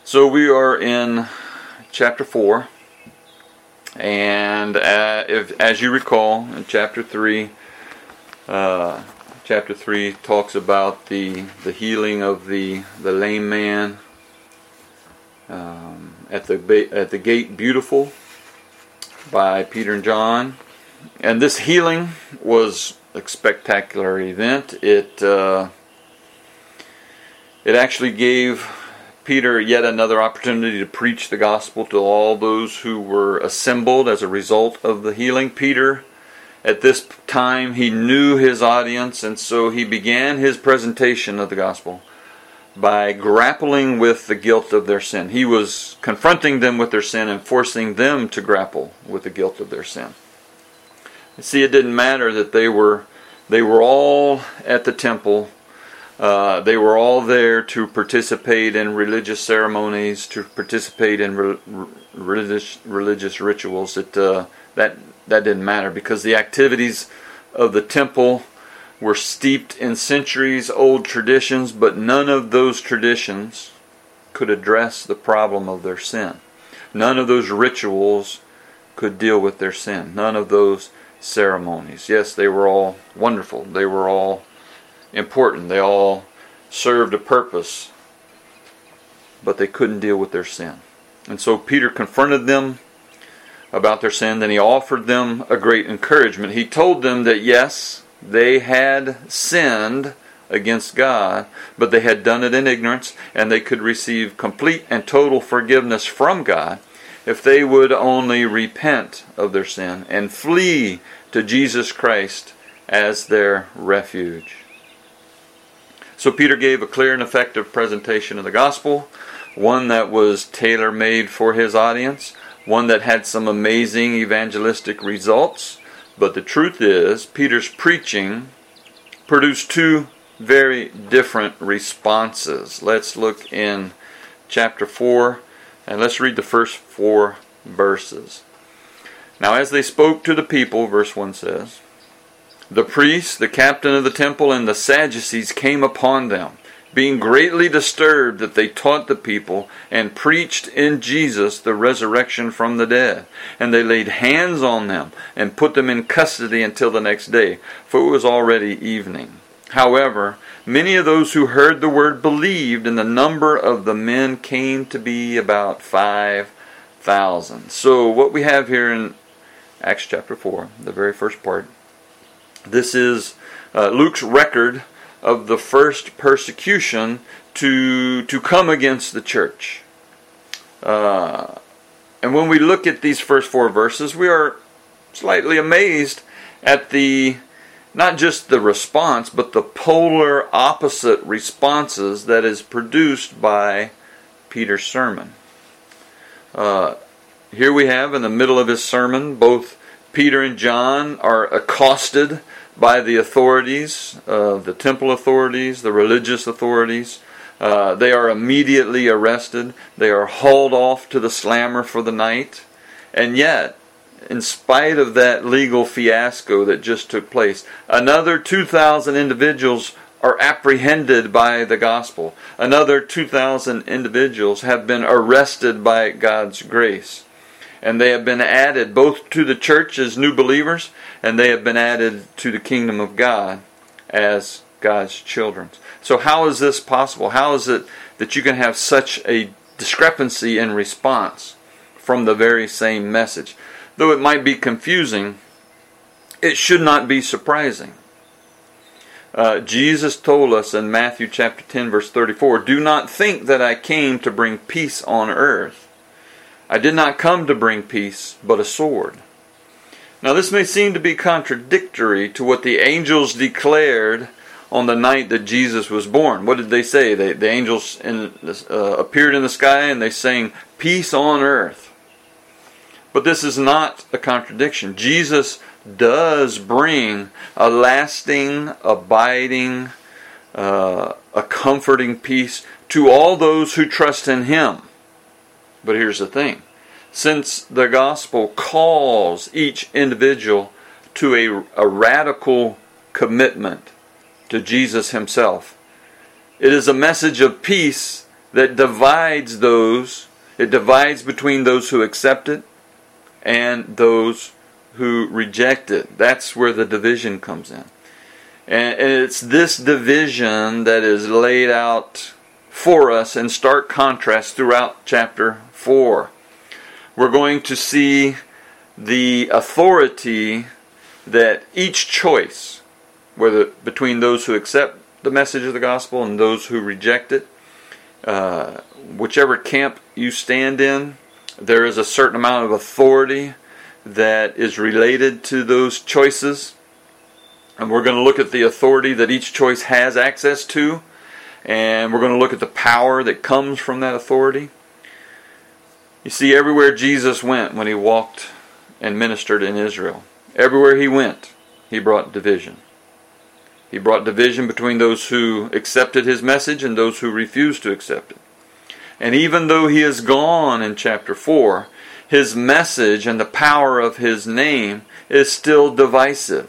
So we are in chapter 4, and as you recall, in chapter 3, talks about the healing of the lame man at the gate beautiful by Peter and John. And this healing was a spectacular event. It actually gave Peter yet another opportunity to preach the gospel to all those who were assembled as a result of the healing. Peter, at this time, he knew his audience, and so he began his presentation of the gospel by grappling with the guilt of their sin. He was confronting them with their sin and forcing them to grapple with the guilt of their sin. See, it didn't matter that they were all at the temple. They were all there to participate in religious ceremonies, to participate in religious rituals. That didn't matter, because the activities of the temple were steeped in centuries-old traditions, but none of those traditions could address the problem of their sin. None of those rituals could deal with their sin. None of those ceremonies. Yes, they were all wonderful. They were all important. They all served a purpose, but they couldn't deal with their sin. And so Peter confronted them about their sin. Then he offered them a great encouragement. He told them that yes, they had sinned against God, but they had done it in ignorance, and they could receive complete and total forgiveness from God if they would only repent of their sin and flee to Jesus Christ as their refuge. So Peter gave a clear and effective presentation of the gospel, one that was tailor-made for his audience, one that had some amazing evangelistic results. But the truth is, Peter's preaching produced two very different responses. Let's look in chapter 4, and let's read the first 4 verses. Now as they spoke to the people, verse 1 says, the priests, the captain of the temple, and the Sadducees came upon them, being greatly disturbed that they taught the people and preached in Jesus the resurrection from the dead. And they laid hands on them and put them in custody until the next day, for it was already evening. However, many of those who heard the word believed, and the number of the men came to be about 5,000. So what we have here in Acts chapter 4, the very first part, this is Luke's record of the first persecution to come against the church. And when we look at these first 4 verses, we are slightly amazed at not just the response, but the polar opposite responses that is produced by Peter's sermon. Here we have, in the middle of his sermon, both Peter and John are accosted by the authorities, the temple authorities, the religious authorities. They are immediately arrested. They are hauled off to the slammer for the night. And yet, in spite of that legal fiasco that just took place, another 2,000 individuals are apprehended by the gospel. Another 2,000 individuals have been arrested by God's grace. And they have been added both to the church as new believers, and they have been added to the kingdom of God as God's children. So how is this possible? How is it that you can have such a discrepancy in response from the very same message? Though it might be confusing, it should not be surprising. Jesus told us in Matthew chapter 10, verse 34, do not think that I came to bring peace on earth. I did not come to bring peace, but a sword. Now this may seem to be contradictory to what the angels declared on the night that Jesus was born. What did they say? The angels appeared in the sky and they sang, peace on earth. But this is not a contradiction. Jesus does bring a lasting, abiding, a comforting peace to all those who trust in Him. But here's the thing. Since the gospel calls each individual to a radical commitment to Jesus Himself, it is a message of peace that divides those. It divides between those who accept it and those who reject it. That's where the division comes in. And it's this division that is laid out for us in stark contrast throughout chapter 4. We're going to see the authority that each choice, whether between those who accept the message of the gospel and those who reject it, whichever camp you stand in, there is a certain amount of authority that is related to those choices. And we're going to look at the authority that each choice has access to. And we're going to look at the power that comes from that authority. You see, everywhere Jesus went when he walked and ministered in Israel, everywhere he went, he brought division. He brought division between those who accepted his message and those who refused to accept it. And even though he is gone in chapter 4, his message and the power of his name is still divisive.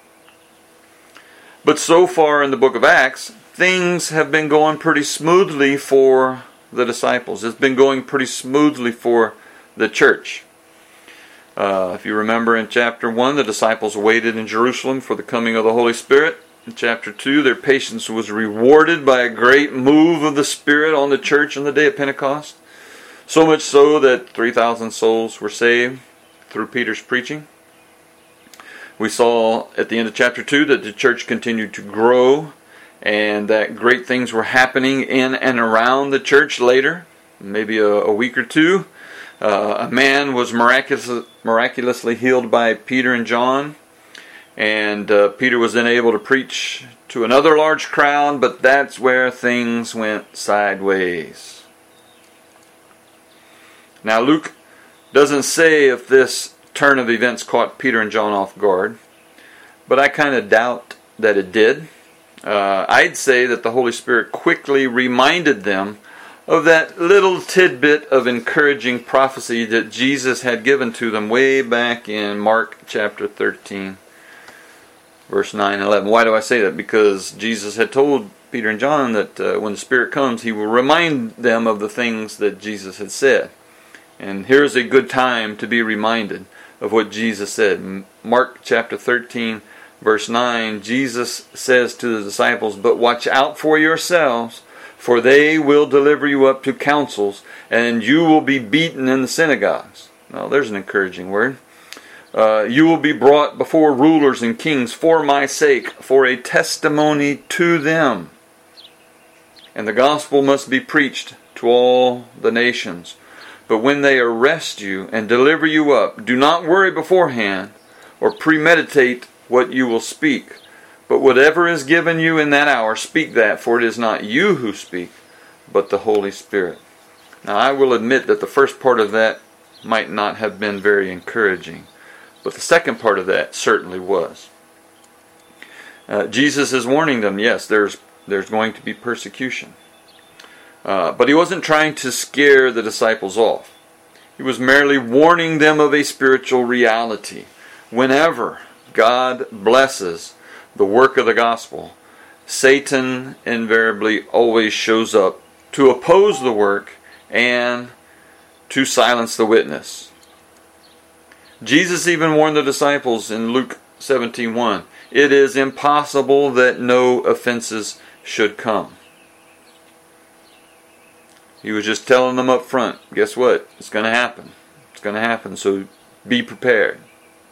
But so far in the book of Acts, things have been going pretty smoothly for the disciples. It's been going pretty smoothly for the church. If you remember in chapter 1, the disciples waited in Jerusalem for the coming of the Holy Spirit. In chapter 2, their patience was rewarded by a great move of the Spirit on the church on the day of Pentecost. So much so that 3,000 souls were saved through Peter's preaching. We saw at the end of chapter 2 that the church continued to grow and that great things were happening in and around the church later, maybe a week or two. A man was miraculously healed by Peter and John. And Peter was then able to preach to another large crowd, but that's where things went sideways. Now Luke doesn't say if this turn of events caught Peter and John off guard, but I kind of doubt that it did. I'd say that the Holy Spirit quickly reminded them of that little tidbit of encouraging prophecy that Jesus had given to them way back in Mark chapter 13. Verse 9 and 11. Why do I say that? Because Jesus had told Peter and John that when the Spirit comes, He will remind them of the things that Jesus had said. And here's a good time to be reminded of what Jesus said. Mark chapter 13, verse 9, Jesus says to the disciples, "But watch out for yourselves, for they will deliver you up to councils, and you will be beaten in the synagogues." Now, there's an encouraging word. You will be brought before rulers and kings for my sake, for a testimony to them. And the gospel must be preached to all the nations. But when they arrest you and deliver you up, do not worry beforehand or premeditate what you will speak. But whatever is given you in that hour, speak that, for it is not you who speak, but the Holy Spirit. Now, I will admit that the first part of that might not have been very encouraging. But the second part of that certainly was. Jesus is warning them, yes, there's going to be persecution. But He wasn't trying to scare the disciples off. He was merely warning them of a spiritual reality. Whenever God blesses the work of the gospel, Satan invariably always shows up to oppose the work and to silence the witness. Jesus even warned the disciples in Luke 17:1, "It is impossible that no offenses should come." He was just telling them up front, guess what? It's going to happen. It's going to happen, so be prepared.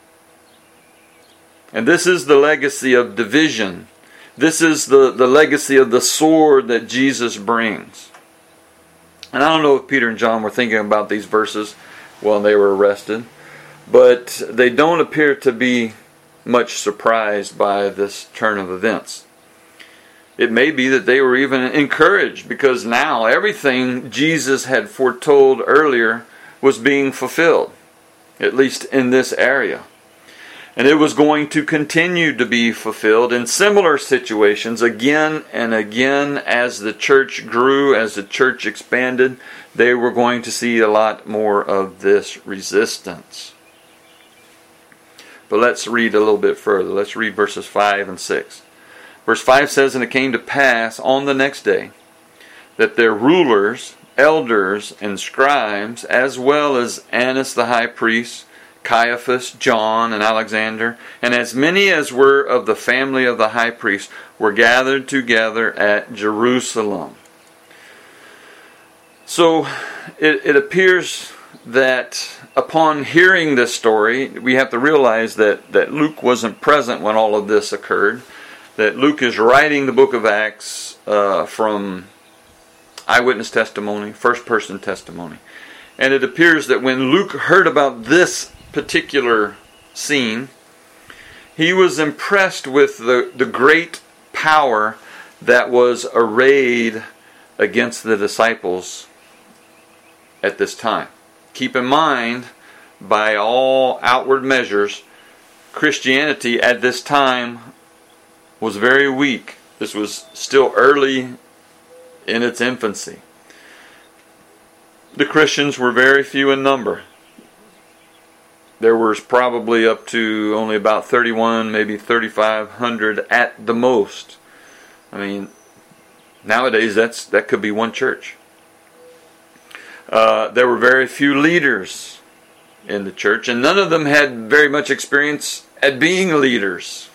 And this is the legacy of division. This is the legacy of the sword that Jesus brings. And I don't know if Peter and John were thinking about these verses while they were arrested, but they don't appear to be much surprised by this turn of events. It may be that they were even encouraged because now everything Jesus had foretold earlier was being fulfilled, at least in this area. And it was going to continue to be fulfilled in similar situations again and again as the church grew, as the church expanded. They were going to see a lot more of this resistance. But let's read a little bit further. Let's read verses 5 and 6. Verse 5 says, "And it came to pass on the next day that their rulers, elders, and scribes, as well as Annas the high priest, Caiaphas, John, and Alexander, and as many as were of the family of the high priest, were gathered together at Jerusalem. So it appears that upon hearing this story, we have to realize that Luke wasn't present when all of this occurred. That Luke is writing the book of Acts from eyewitness testimony, first-person testimony. And it appears that when Luke heard about this particular scene, he was impressed with the great power that was arrayed against the disciples at this time. Keep in mind, by all outward measures, Christianity at this time was very weak. This was still early in its infancy. The Christians were very few in number. There was probably up to only about 31, maybe 3,500 at the most. I mean, nowadays that could be one church. There were very few leaders in the church, and none of them had very much experience at being leaders.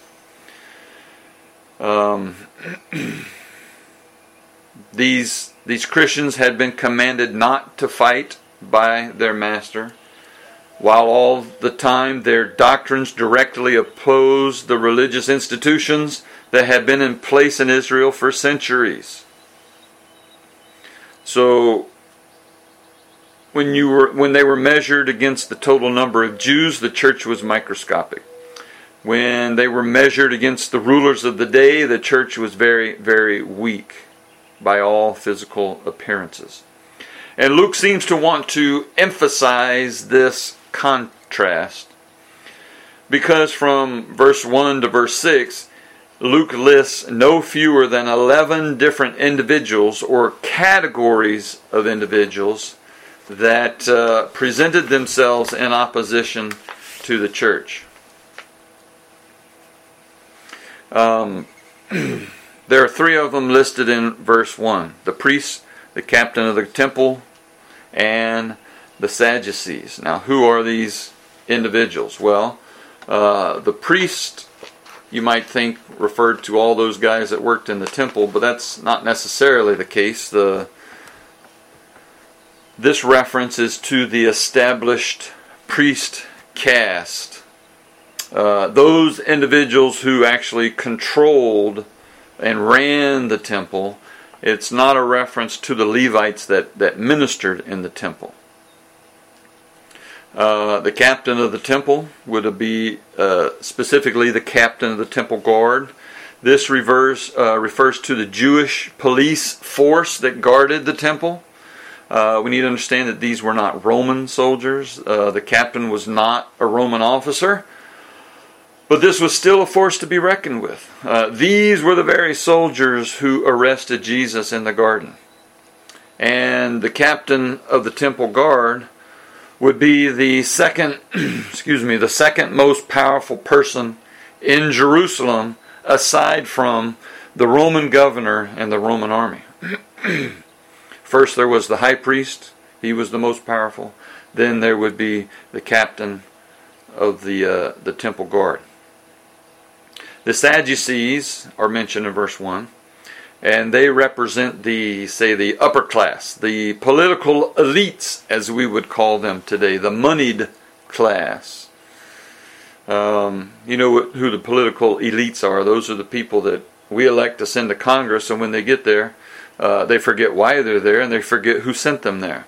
These Christians had been commanded not to fight by their master, while all the time their doctrines directly opposed the religious institutions that had been in place in Israel for centuries. So when they were measured against the total number of Jews, the church was microscopic. When they were measured against the rulers of the day, the church was very, very weak by all physical appearances. And Luke seems to want to emphasize this contrast, because from verse 1 to verse 6, Luke lists no fewer than 11 different individuals or categories of individuals that presented themselves in opposition to the church. There are three of them listed in verse 1. The priests, the captain of the temple, and the Sadducees. Now, who are these individuals? Well, the priest, you might think, referred to all those guys that worked in the temple, but that's not necessarily the case. This reference is to the established priest caste. Those individuals who actually controlled and ran the temple. It's not a reference to the Levites that ministered in the temple. The captain of the temple would be specifically the captain of the temple guard. This refers to the Jewish police force that guarded the temple. We need to understand that these were not Roman soldiers. The captain was not a Roman officer. But this was still a force to be reckoned with. These were the very soldiers who arrested Jesus in the garden. And the captain of the temple guard would be the second most powerful person in Jerusalem, aside from the Roman governor and the Roman army. First there was the high priest. He was the most powerful. Then there would be the captain of the temple guard. The Sadducees are mentioned in verse 1, and they represent the upper class, the political elites, as we would call them today, the moneyed class. You know who the political elites are. Those are the people that we elect to send to Congress, and when they get there, they forget why they're there, and they forget who sent them there.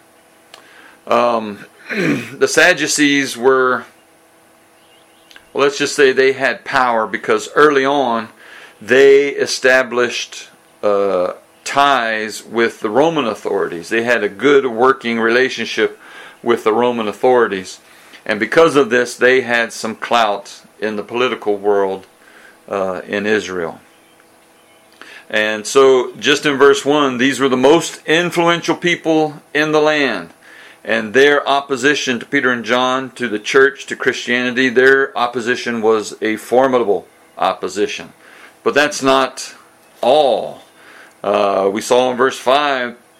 The Sadducees were, well, let's just say they had power because early on they established ties with the Roman authorities. They had a good working relationship with the Roman authorities. And because of this, they had some clout in the political world in Israel. And so, just in verse 1, these were the most influential people in the land. And their opposition to Peter and John, to the church, to Christianity, their opposition was a formidable opposition. But that's not all. We saw in verse 5,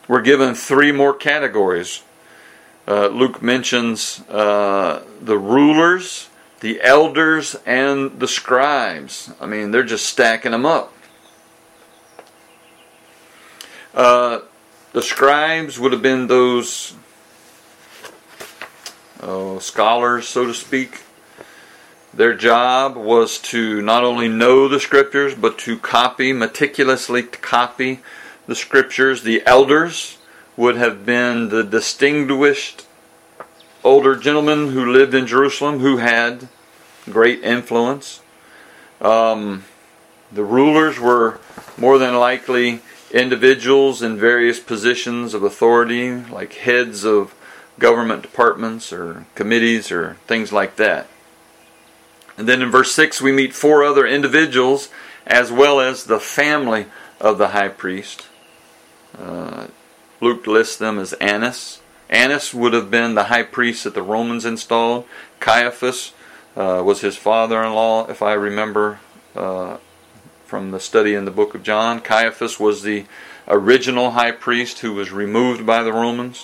we're given three more categories. Luke mentions the rulers, the elders, and the scribes. I mean, they're just stacking them up. The scribes would have been those scholars, so to speak. Their job was to not only know the scriptures, but to meticulously copy the scriptures. The elders would have been the distinguished older gentlemen who lived in Jerusalem, who had great influence. The rulers were more than likely individuals in various positions of authority, like heads of government departments or committees or things like that. And then in verse 6 we meet four other individuals as well as the family of the high priest. Luke lists them as Annas. Annas would have been the high priest that the Romans installed. Caiaphas was his father-in-law, if I remember from the study in the book of John. Caiaphas was the original high priest who was removed by the Romans.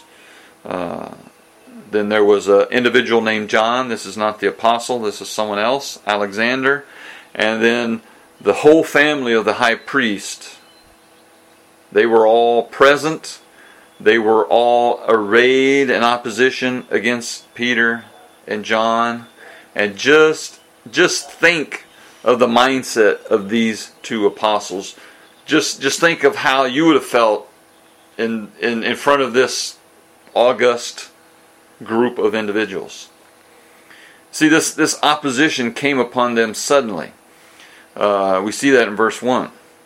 Then there was an individual named John. This is not the apostle. This is someone else, Alexander. And then the whole family of the high priest. They were all present. They were all arrayed in opposition against Peter and John. And just think of the mindset of these two apostles. Just think of how you would have felt in front of this august group of individuals. See, this opposition came upon them suddenly. We see that in verse 1.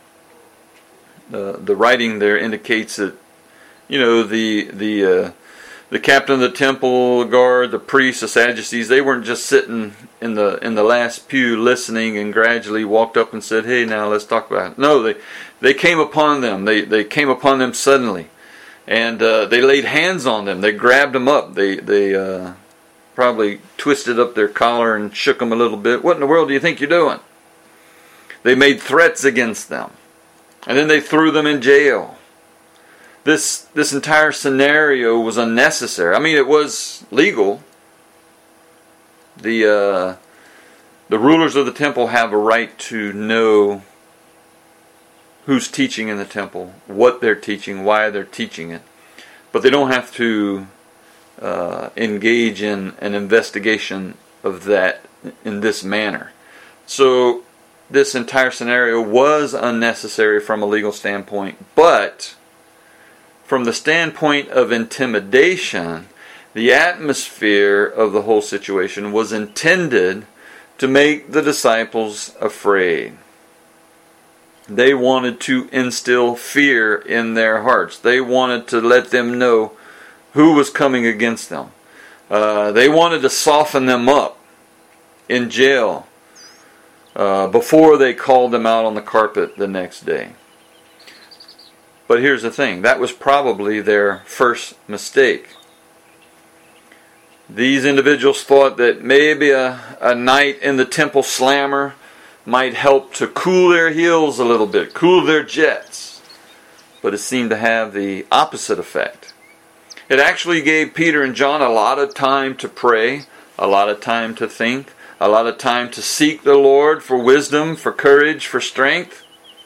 The writing there indicates that, the captain of the temple guard, the priests, the Sadducees, they weren't just sitting in the last pew listening and gradually walked up and said, "Hey, now let's talk about it." No, they came upon them. They came upon them suddenly. And they laid hands on them. They grabbed them up. They probably twisted up their collar and shook them a little bit. "What in the world do you think you're doing?" They made threats against them. And then they threw them in jail. This entire scenario was unnecessary. I mean, it was legal. The rulers of the temple have a right to know who's teaching in the temple, what they're teaching, why they're teaching it. But they don't have to engage in an investigation of that in this manner. So this entire scenario was unnecessary from a legal standpoint, but from the standpoint of intimidation, the atmosphere of the whole situation was intended to make the disciples afraid. They wanted to instill fear in their hearts. They wanted to let them know who was coming against them. They wanted to soften them up in jail before they called them out on the carpet the next day. But here's the thing. That was probably their first mistake. These individuals thought that maybe a night in the temple slammer might help to cool their heels a little bit, cool their jets. But it seemed to have the opposite effect. It actually gave Peter and John a lot of time to pray, a lot of time to think, a lot of time to seek the Lord for wisdom, for courage, for strength.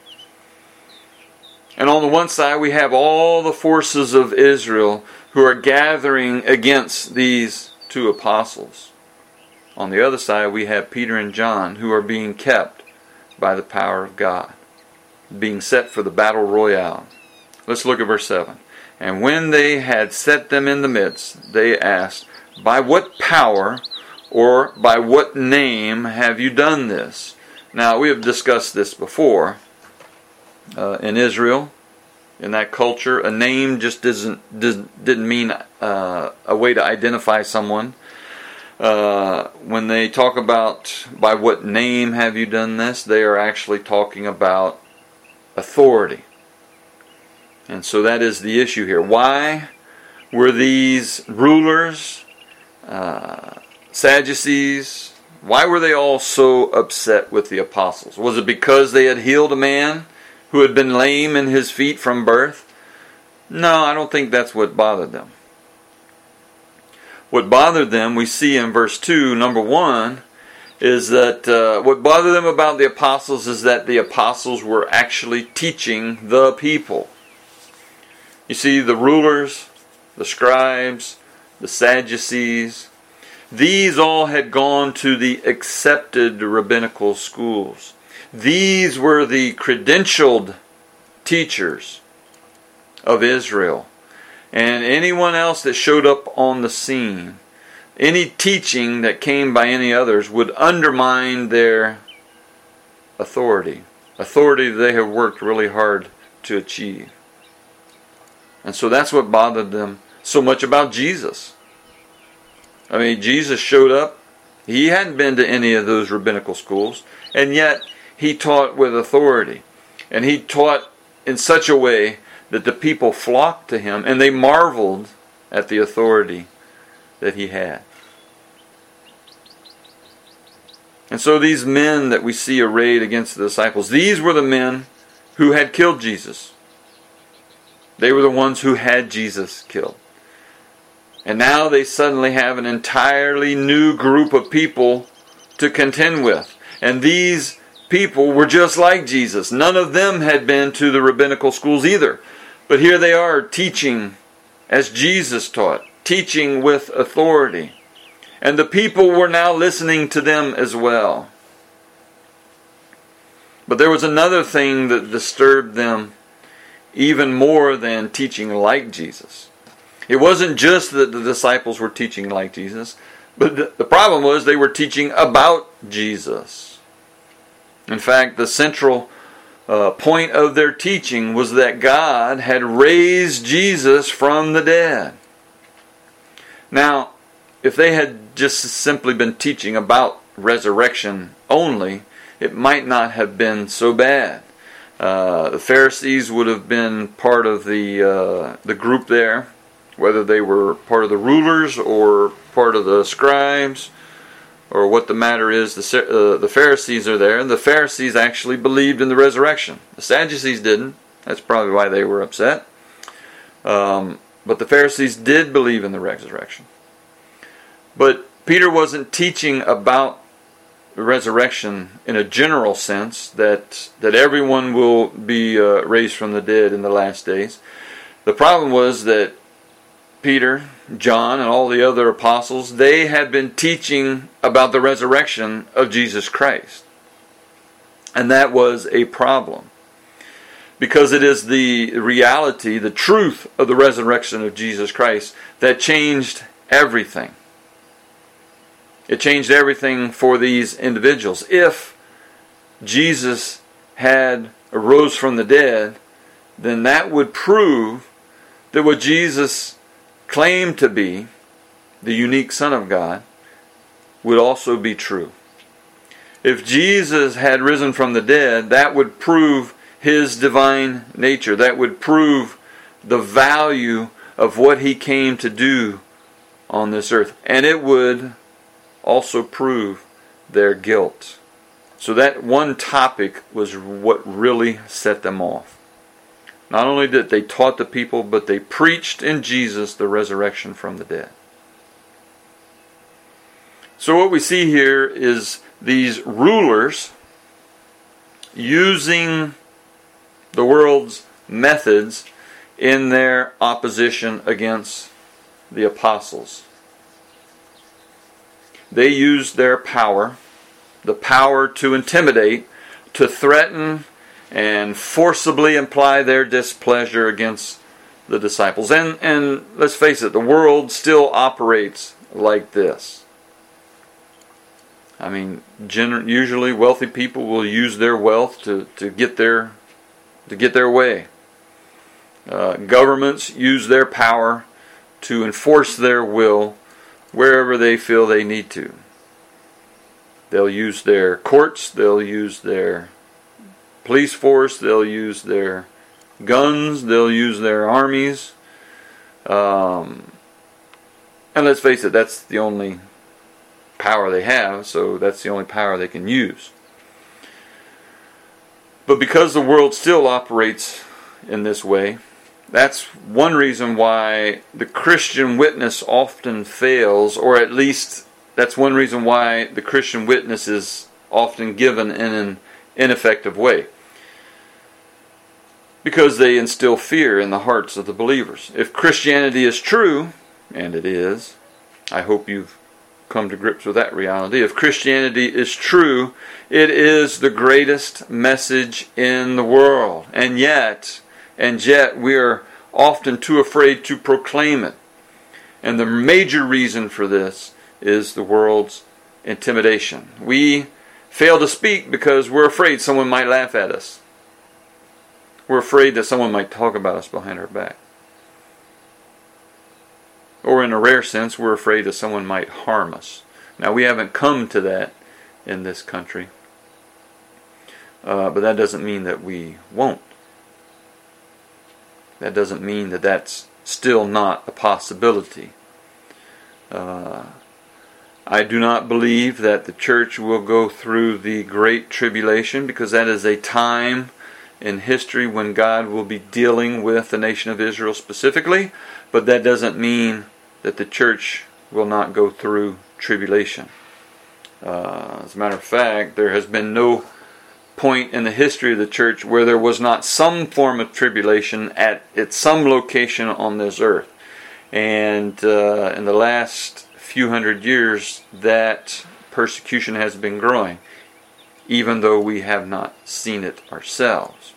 And on the one side we have all the forces of Israel who are gathering against these two apostles. On the other side we have Peter and John who are being kept by the power of God, being set for the battle royale. Let's look at verse 7. And when they had set them in the midst, they asked, "By what power or by what name have you done this?" Now, we have discussed this before. In Israel, in that culture, a name just didn't mean a way to identify someone. When they talk about by what name have you done this, they are actually talking about authority. And so that is the issue here. Why were these rulers, Sadducees, why were they all so upset with the apostles? Was it because they had healed a man who had been lame in his feet from birth? No, I don't think that's what bothered them. What bothered them, we see in verse 2, number 1, is that what bothered them about the apostles is that the apostles were actually teaching the people. You see, the rulers, the scribes, the Sadducees, these all had gone to the accepted rabbinical schools. These were the credentialed teachers of Israel. And anyone else that showed up on the scene, any teaching that came by any others, would undermine their authority. Authority that they have worked really hard to achieve. And so that's what bothered them so much about Jesus. I mean, Jesus showed up. He hadn't been to any of those rabbinical schools. And yet, he taught with authority. And he taught in such a way that the people flocked to him. And they marveled at the authority that he had. And so these men that we see arrayed against the disciples, these were the men who had killed Jesus. They were the ones who had Jesus killed. And now they suddenly have an entirely new group of people to contend with. And these people were just like Jesus. None of them had been to the rabbinical schools either. But here they are teaching as Jesus taught, teaching with authority. And the people were now listening to them as well. But there was another thing that disturbed them even more than teaching like Jesus. It wasn't just that the disciples were teaching like Jesus, but the problem was they were teaching about Jesus. In fact, the central point of their teaching was that God had raised Jesus from the dead. Now, if they had just simply been teaching about resurrection only, it might not have been so bad. The Pharisees would have been part of the group there, whether they were part of the rulers or part of the scribes, or what the matter is. The Pharisees are there, and the Pharisees actually believed in the resurrection. The Sadducees didn't. That's probably why they were upset. But the Pharisees did believe in the resurrection. But Peter wasn't teaching about the resurrection in a general sense, that everyone will be raised from the dead in the last days. The problem was that Peter, John, and all the other apostles, they had been teaching about the resurrection of Jesus Christ. And that was a problem. Because it is the reality, the truth of the resurrection of Jesus Christ that changed everything. It changed everything for these individuals. If Jesus had arose from the dead, then that would prove that what Jesus claimed to be, the unique Son of God, would also be true. If Jesus had risen from the dead, that would prove his divine nature. That would prove the value of what he came to do on this earth. And it would also prove their guilt. So that one topic was what really set them off. Not only did they taught the people, but they preached in Jesus the resurrection from the dead. So what we see here is these rulers using the world's methods in their opposition against the apostles. They used their power, the power to intimidate, to threaten, and forcibly imply their displeasure against the disciples. And let's face it, the world still operates like this. I mean, usually wealthy people will use their wealth to get their way. Governments use their power to enforce their will wherever they feel they need to. They'll use their courts, they'll use their police force, they'll use their guns, they'll use their armies. And let's face it, that's the only power they have, so that's the only power they can use. But because the world still operates in this way, That's one reason why the Christian witness often fails, or at least that's one reason why the Christian witness is often given in an ineffective way. Because they instill fear in the hearts of the believers. If Christianity is true, and it is, I hope you've come to grips with that reality. If Christianity is true, it is the greatest message in the world. And yet we are often too afraid to proclaim it. And the major reason for this is the world's intimidation. We fail to speak because we're afraid someone might laugh at us. We're afraid that someone might talk about us behind our back. Or in a rare sense, we're afraid that someone might harm us. Now, we haven't come to that in this country. But that doesn't mean that we won't. That doesn't mean that that's still not a possibility. I do not believe that the church will go through the Great Tribulation, because that is a time in history when God will be dealing with the nation of Israel specifically, but that doesn't mean that the church will not go through tribulation. As a matter of fact, there has been no point in the history of the church where there was not some form of tribulation at some location on this earth. And in the last few hundred years, that persecution has been growing, even though we have not seen it ourselves.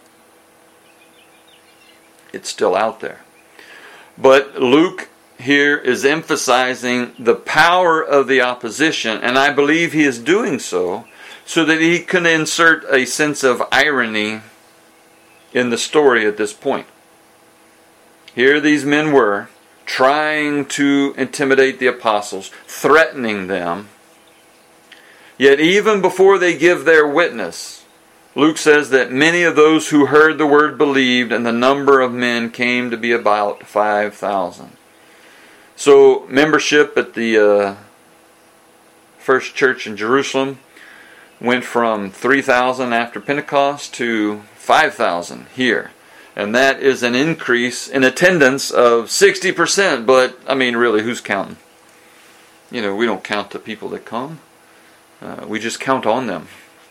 It's still out there. But Luke here is emphasizing the power of the opposition, and I believe he is doing so that he can insert a sense of irony in the story at this point. Here these men were trying to intimidate the apostles, threatening them. Yet even before they give their witness, Luke says that many of those who heard the word believed, and the number of men came to be about 5,000. So membership at the first church in Jerusalem went from 3,000 after Pentecost to 5,000 here. And that is an increase in attendance of 60%. But, I mean, really, who's counting? We don't count the people that come. We just count on them.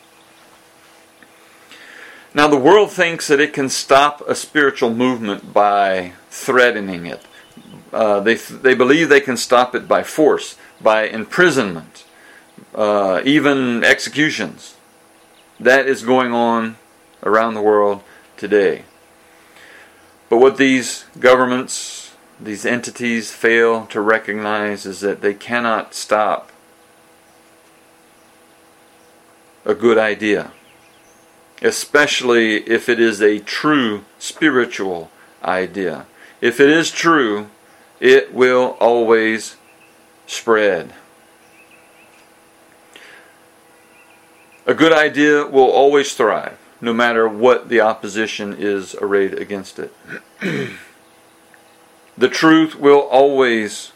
Now, the world thinks that it can stop a spiritual movement by threatening it. They believe they can stop it by force, by imprisonment, even executions. That is going on around the world today. But what these governments, these entities fail to recognize is that they cannot stop a good idea, especially if it is a true spiritual idea. If it is true, it will always spread. A good idea will always thrive, no matter what the opposition is arrayed against it. The truth will always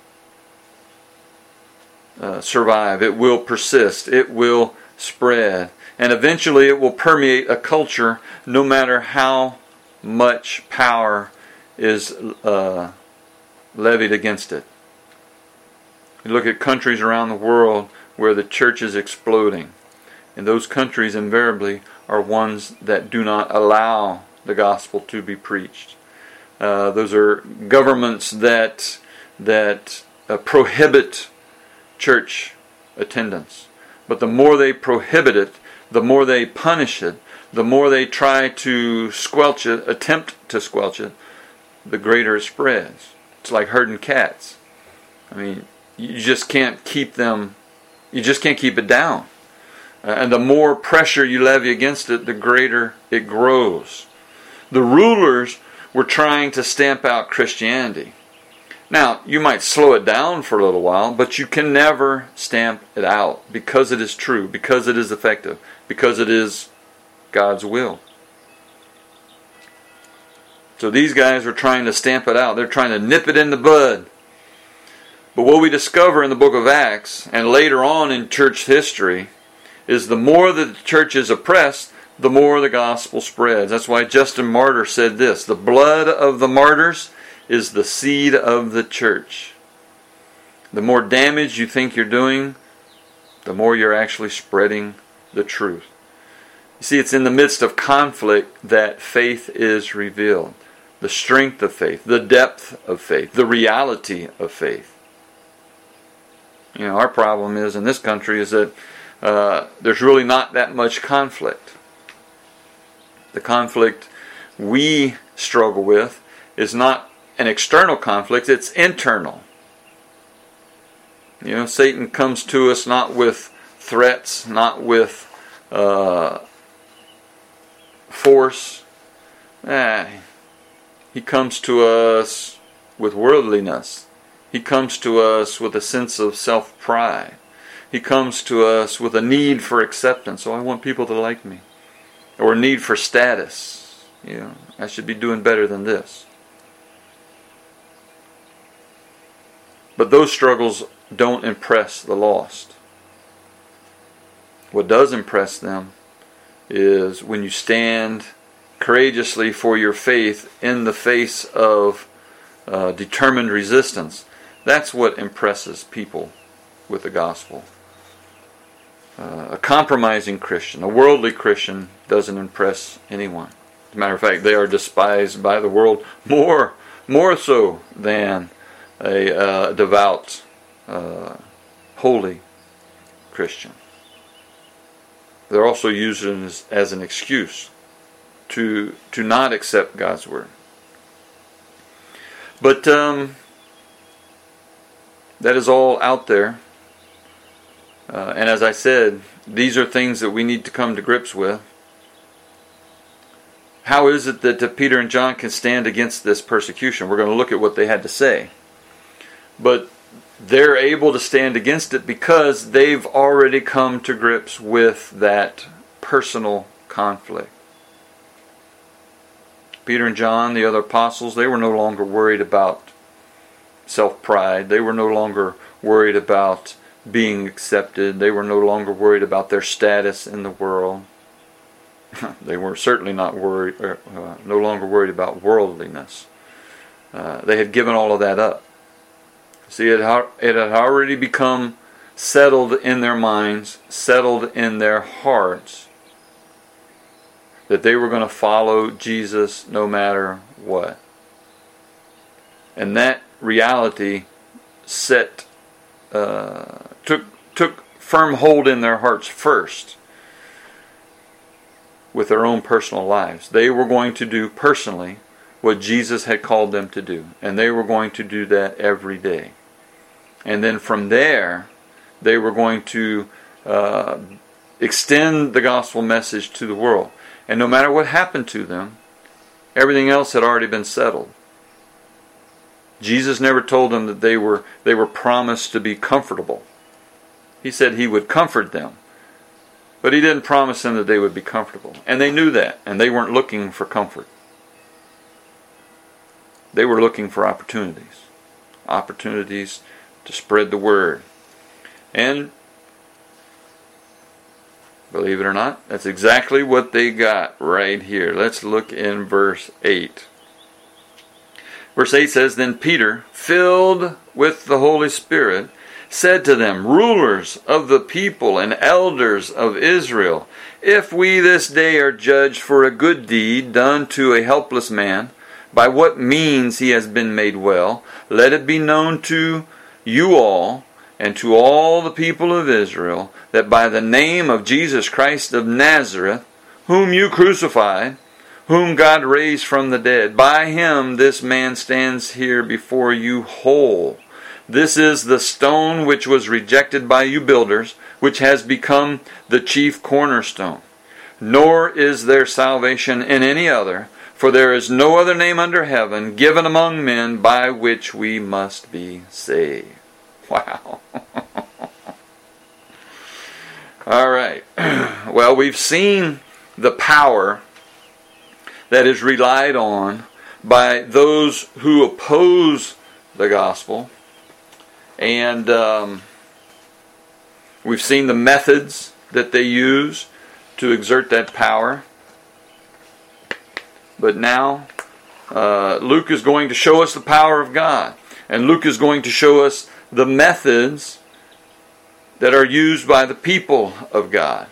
survive. It will persist. It will spread. And eventually it will permeate a culture, no matter how much power is levied against it. You look at countries around the world where the church is exploding. And those countries invariably are ones that do not allow the gospel to be preached. Those are governments that prohibit church attendance. But the more they prohibit it, the more they punish it, the more they try to squelch it, attempt to squelch it, the greater it spreads. It's like herding cats. I mean, you just can't keep it down. And the more pressure you levy against it, the greater it grows. The rulers were trying to stamp out Christianity. Now, you might slow it down for a little while, but you can never stamp it out, because it is true, because it is effective, because it is God's will. So these guys are trying to stamp it out. They're trying to nip it in the bud. But what we discover in the book of Acts, and later on in church history, is the more that the church is oppressed, the more the gospel spreads. That's why Justin Martyr said this: the blood of the martyrs is the seed of the church. The more damage you think you're doing, the more you're actually spreading the truth. You see, it's in the midst of conflict that faith is revealed. The strength of faith, the depth of faith, the reality of faith. You know, our problem is in this country is that there's really not that much conflict. The conflict we struggle with is not an external conflict, it's internal. You know, Satan comes to us not with threats, not with force. He comes to us with worldliness. He comes to us with a sense of self-pride. He comes to us with a need for acceptance. Oh, I want people to like me. Or a need for status. You know, I should be doing better than this. But those struggles don't impress the lost. What does impress them is when you stand courageously for your faith in the face of determined resistance. That's what impresses people with the gospel. A compromising Christian, a worldly Christian, doesn't impress anyone. As a matter of fact, they are despised by the world more so than a devout, holy Christian. They're also used as an excuse to not accept God's word. But that is all out there. And as I said, these are things that we need to come to grips with. How is it that Peter and John can stand against this persecution? We're going to look at what they had to say. But they're able to stand against it because they've already come to grips with that personal conflict. Peter and John, the other apostles, they were no longer worried about self-pride. They were no longer worried about being accepted. They were no longer worried about their status in the world. They were certainly not worried, no longer worried about worldliness. They had given all of that up. See, it had already become settled in their minds, settled in their hearts, that they were going to follow Jesus no matter what. And that reality took firm hold in their hearts first with their own personal lives. They were going to do personally what Jesus had called them to do. And they were going to do that every day. And then from there, they were going to extend the gospel message to the world. And no matter what happened to them, everything else had already been settled. Jesus never told them that they were promised to be comfortable. He said He would comfort them. But He didn't promise them that they would be comfortable. And they knew that. And they weren't looking for comfort. They were looking for opportunities. Opportunities to spread the word. And believe it or not, that's exactly what they got right here. Let's look in verse 8. Verse 8 says, Then Peter, filled with the Holy Spirit, said to them, Rulers of the people and elders of Israel, if we this day are judged for a good deed done to a helpless man, by what means he has been made well, let it be known to you all and to all the people of Israel, that by the name of Jesus Christ of Nazareth, whom you crucified, whom God raised from the dead, by Him this man stands here before you whole. This is the stone which was rejected by you builders, which has become the chief cornerstone. Nor is there salvation in any other, for there is no other name under heaven given among men by which we must be saved. Wow. All right. Well, we've seen the power that is relied on by those who oppose the gospel. And we've seen the methods that they use to exert that power. But now, Luke is going to show us the power of God. And Luke is going to show us the methods that are used by the people of God.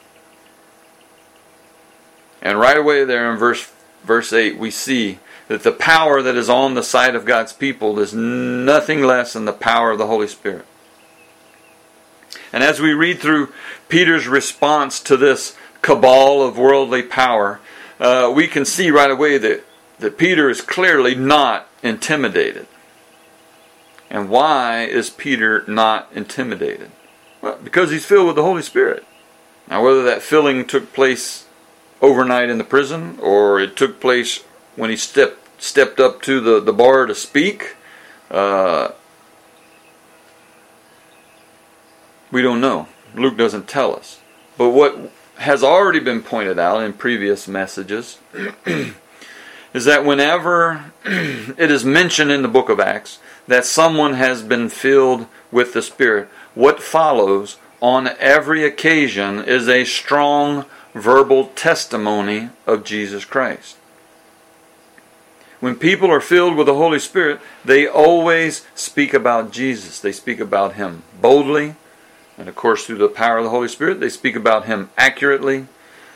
And right away there in verse 8, we see that the power that is on the side of God's people is nothing less than the power of the Holy Spirit. And as we read through Peter's response to this cabal of worldly power, we can see right away that Peter is clearly not intimidated. And why is Peter not intimidated? Well, because he's filled with the Holy Spirit. Now, whether that filling took place overnight in the prison, or it took place when he stepped up to the bar to speak, we don't know. Luke doesn't tell us. But what has already been pointed out in previous messages is that whenever it is mentioned in the book of Acts that someone has been filled with the Spirit, what follows on every occasion is a strong verbal testimony of Jesus Christ. When people are filled with the Holy Spirit, they always speak about Jesus. They speak about Him boldly. And of course, through the power of the Holy Spirit, they speak about Him accurately.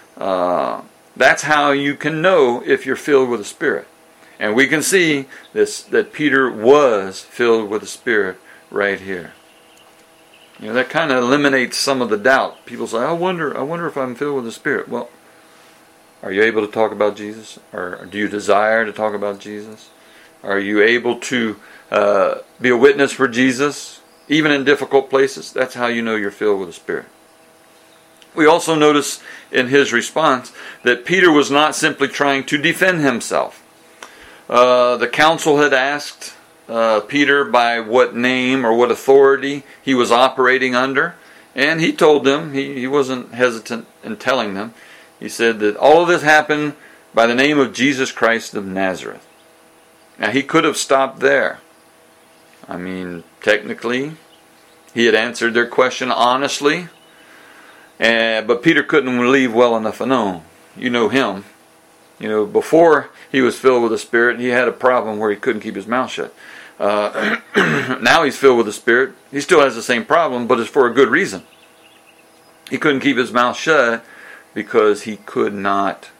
That's how you can know if you're filled with the Spirit. And we can see this, that Peter was filled with the Spirit right here. You know, that kind of eliminates some of the doubt. People say, I wonder if I'm filled with the Spirit. Well, are you able to talk about Jesus? Or do you desire to talk about Jesus? Are you able to be a witness for Jesus, even in difficult places? That's how you know you're filled with the Spirit. We also notice in his response that Peter was not simply trying to defend himself. The council had asked Peter by what name or what authority he was operating under, and he told them, he wasn't hesitant in telling them, he said that all of this happened by the name of Jesus Christ of Nazareth. Now, he could have stopped there. I mean, technically, he had answered their question honestly, but Peter couldn't leave well enough alone. You know him. You know, before he was filled with the Spirit, he had a problem where he couldn't keep his mouth shut. Now he's filled with the Spirit. He still has the same problem, but it's for a good reason. He couldn't keep his mouth shut because he could not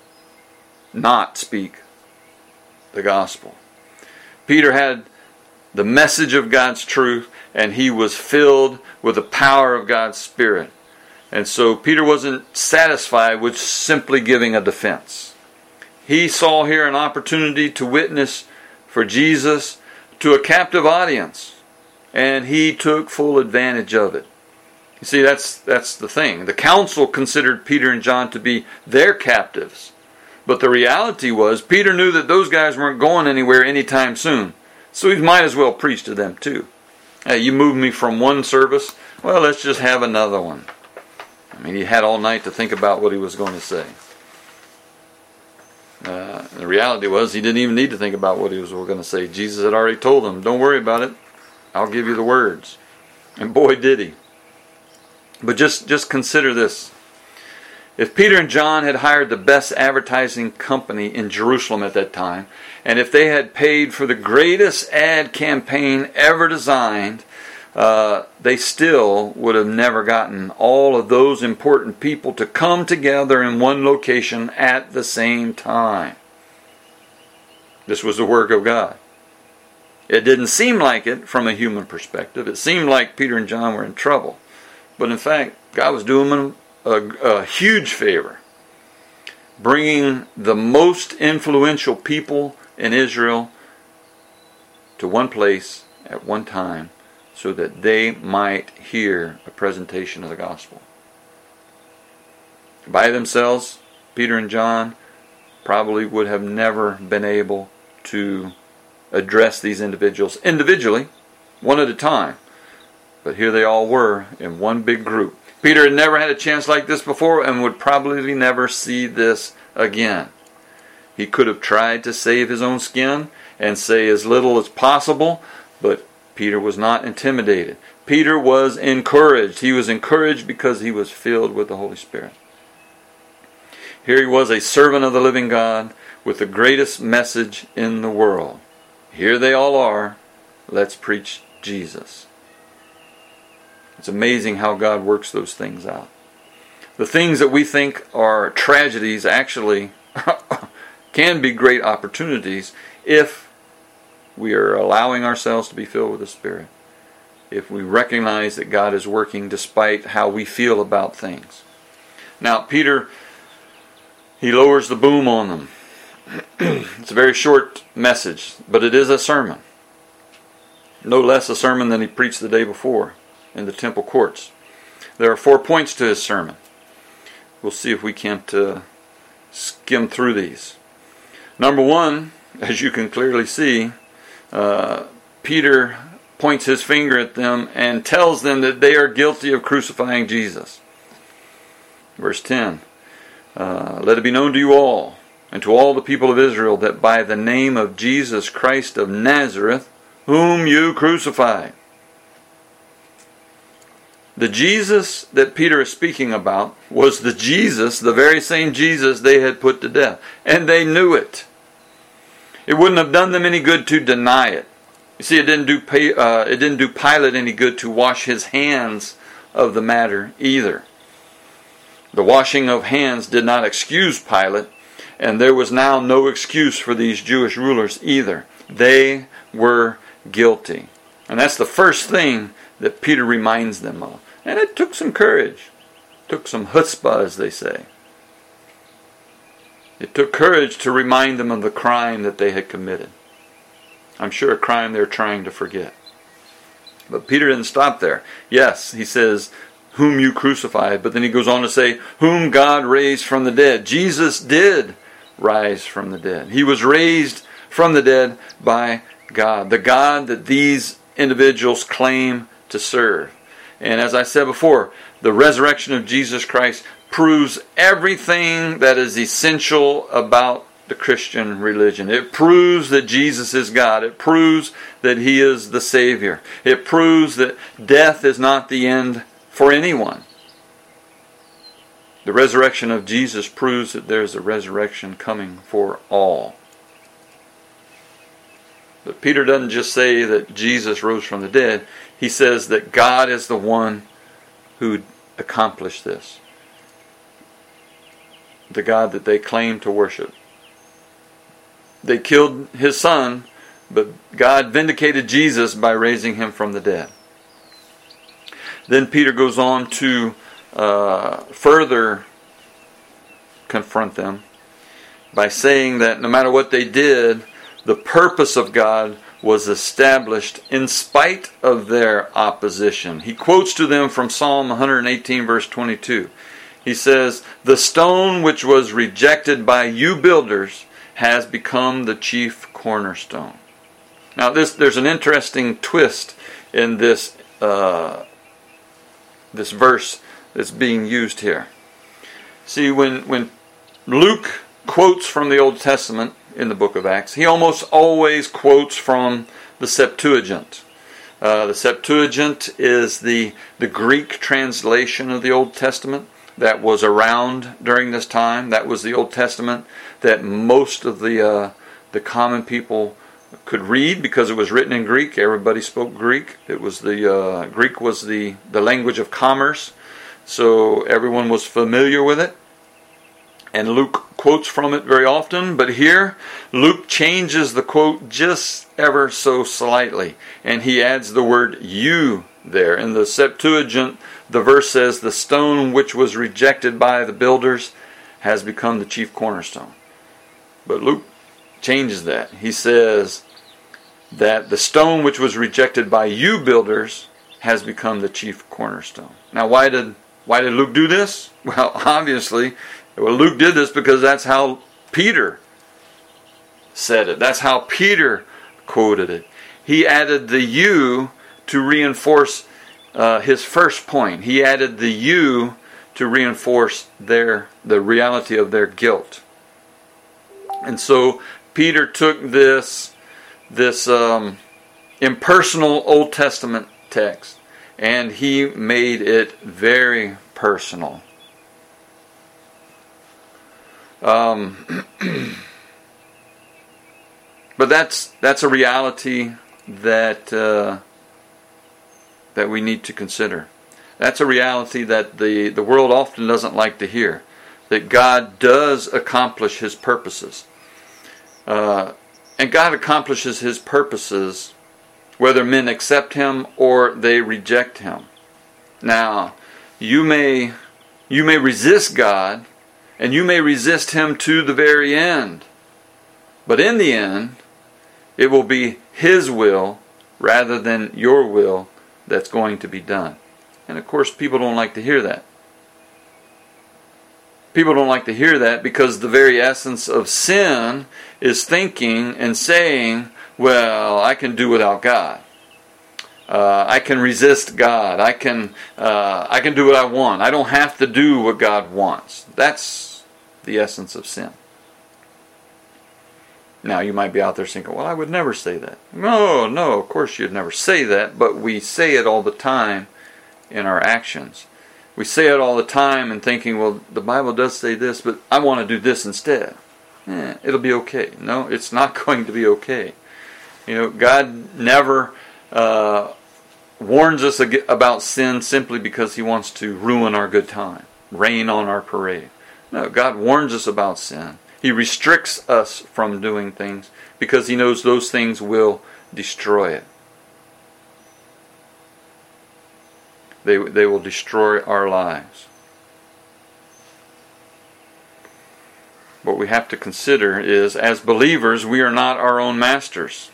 speak the gospel. Peter had the message of God's truth, and he was filled with the power of God's Spirit. And so Peter wasn't satisfied with simply giving a defense. He saw here an opportunity to witness for Jesus to a captive audience, and he took full advantage of it. You see, that's the thing. The council considered Peter and John to be their captives. But the reality was, Peter knew that those guys weren't going anywhere anytime soon. So he might as well preach to them too. Hey, you moved me from one service, well, let's just have another one. I mean, he had all night to think about what he was going to say. The reality was, he didn't even need to think about what he was going to say. Jesus had already told him, don't worry about it. I'll give you the words. And boy, did he. But just consider this. If Peter and John had hired the best advertising company in Jerusalem at that time, and if they had paid for the greatest ad campaign ever designed, they still would have never gotten all of those important people to come together in one location at the same time. This was the work of God. It didn't seem like it from a human perspective. It seemed like Peter and John were in trouble. But in fact, God was doing them a huge favor, bringing the most influential people in Israel to one place at one time so that they might hear a presentation of the gospel. By themselves, Peter and John probably would have never been able to address these individuals individually, one at a time. But here they all were in one big group. Peter had never had a chance like this before and would probably never see this again. He could have tried to save his own skin and say as little as possible, but Peter was not intimidated. Peter was encouraged. He was encouraged because he was filled with the Holy Spirit. Here he was, a servant of the living God with the greatest message in the world. Here they all are. Let's preach Jesus. It's amazing how God works those things out. The things that we think are tragedies actually can be great opportunities if we are allowing ourselves to be filled with the Spirit. If we recognize that God is working despite how we feel about things. Now, Peter, he lowers the boom on them. It's a very short message, but it is a sermon. No less a sermon than he preached the day before in the temple courts. There are 4 points to his sermon. We'll see if we can't skim through these. Number 1, as you can clearly see, Peter points his finger at them and tells them that they are guilty of crucifying Jesus. Verse 10, let it be known to you all, and to all the people of Israel, that by the name of Jesus Christ of Nazareth, whom you crucified. The Jesus that Peter is speaking about was the Jesus, the very same Jesus they had put to death. And they knew it. It wouldn't have done them any good to deny it. You see, it didn't do Pilate any good to wash his hands of the matter either. The washing of hands did not excuse Pilate, and there was now no excuse for these Jewish rulers either. They were guilty. And that's the first thing that Peter reminds them of. And it took some courage. It took some chutzpah, as they say. It took courage to remind them of the crime that they had committed. I'm sure a crime they're trying to forget. But Peter didn't stop there. Yes, he says, whom you crucified. But then he goes on to say, whom God raised from the dead. Jesus did rise from the dead. He was raised from the dead by God. The God that these individuals claim to serve. And as I said before, the resurrection of Jesus Christ proves everything that is essential about the Christian religion. It proves that Jesus is God. It proves that He is the Savior. It proves that death is not the end for anyone. The resurrection of Jesus proves that there is a resurrection coming for all. But Peter doesn't just say that Jesus rose from the dead. He says that God is the one who accomplished this. The God that they claim to worship. They killed His Son, but God vindicated Jesus by raising Him from the dead. Then Peter goes on to further confront them by saying that no matter what they did, the purpose of God was established in spite of their opposition. He quotes to them from Psalm 118 verse 22. He says, the stone which was rejected by you builders has become the chief cornerstone. Now there's an interesting twist in this verse that's being used here. See, when Luke quotes from the Old Testament in the book of Acts, he almost always quotes from the Septuagint. The Septuagint is the Greek translation of the Old Testament that was around during this time. That was the Old Testament that most of the common people could read because it was written in Greek. Everybody spoke Greek. It was Greek was the language of commerce, so everyone was familiar with it. And Luke quotes from it very often, but here Luke changes the quote just ever so slightly, and he adds the word you there. In the Septuagint, the verse says, the stone which was rejected by the builders has become the chief cornerstone. But Luke changes that. He says that the stone which was rejected by you builders has become the chief cornerstone. Now why did Luke do this? Well, obviously, Luke did this because that's how Peter said it. That's how Peter quoted it. He added the you to reinforce his first point. He added the you to reinforce the reality of their guilt. And so Peter took this impersonal Old Testament text and he made it very personal. But that's a reality that that we need to consider. That's a reality that the world often doesn't like to hear. That God does accomplish His purposes. And God accomplishes His purposes whether men accept Him or they reject Him. Now, you may resist God, and you may resist Him to the very end. But in the end, it will be His will rather than your will that's going to be done. And of course, people don't like to hear that. People don't like to hear that because the very essence of sin is thinking and saying, well, I can do without God. I can resist God. I can do what I want. I don't have to do what God wants. That's the essence of sin. Now, you might be out there thinking, well, I would never say that. No, of course you'd never say that, but we say it all the time in our actions. We say it all the time and thinking, well, the Bible does say this, but I want to do this instead. It'll be okay. No, it's not going to be okay. God never warns us about sin simply because He wants to ruin our good time, rain on our parade. No, God warns us about sin. He restricts us from doing things because He knows those things will destroy it. They will destroy our lives. What we have to consider is, as believers, we are not our own masters.